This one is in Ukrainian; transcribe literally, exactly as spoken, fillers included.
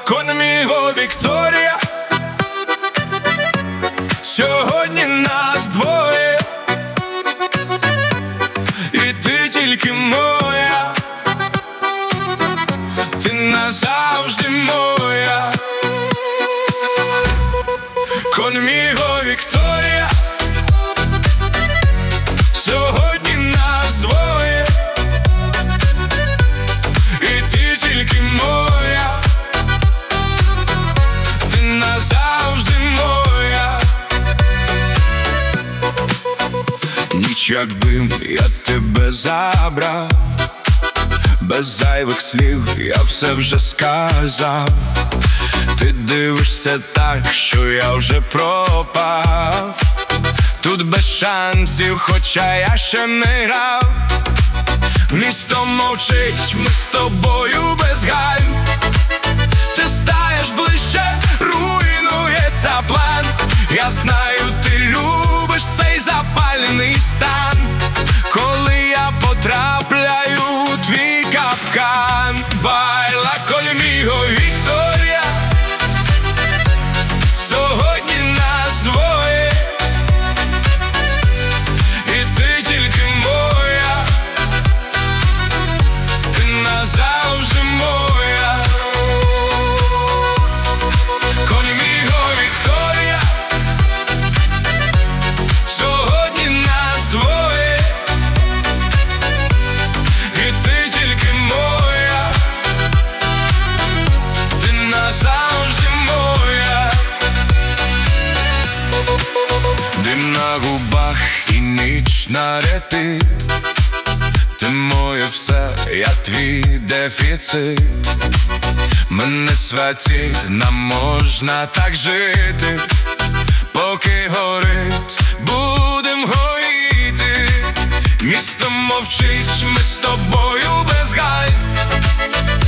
Конміго Вікторія, сьогодні нас двоє, і ти тільки моя, ти назавжди моя. Конміго Вікторія, сьогодні нас двоє, і ти тільки моя, ти назавжди моя. Ніч як дим, я тебе забрав, без зайвих слів я все вже сказав. Ти дивишся так, що я вже пропав. Тут без шансів, хоча я ще не грав. Місто мовчить, ми з тобою без гальм. Ти стаєш ближче, руйнується план. Я знаю, ти любиш цей запальний стан, коли я потрапляю у твій капкан. Байла конміго Вікторія, сьогодні нас двоє, і ти тільки моя, ти назавжди моя. Конміго Вікторія, сьогодні нас двоє, і ти тільки моя, ти назавжди моя. Дим на губах і ніч на ретит. Ти моє все, я твій дефіцит. Ми не святі, нам можна так жити. Поки горить, будем горіти. Місто мовчить, ми з тобою без гальм.